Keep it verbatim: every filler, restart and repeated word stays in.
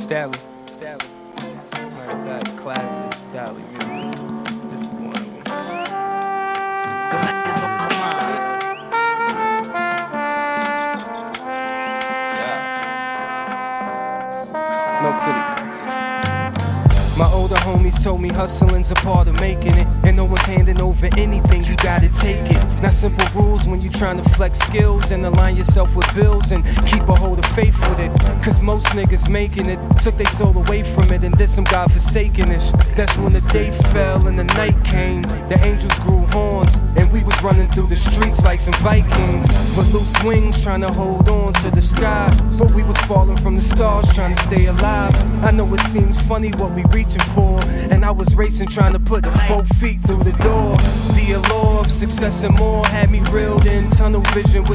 Stanley. Stanley. Matter of fact, classic Dolly music. This is one of them. Yeah. Milk City. My older homies told me hustling's a part of making it, and no one's handing over anything, you gotta take it. Not simple rules when you trying to flex skills and align yourself with bills and keep a hold of faith with it. Cause most niggas making it took their soul away from it and did some godforsakenness. That's when the day fell and the night came. The angels grew horns and we was running through the streets like some Vikings with loose wings trying to hold on to the sky. But we was falling from the stars trying to stay alive. I know it seems funny what we reaching for, and I was racing trying to put both feet through the door. The allure of success and more had me reeled in tunnel vision with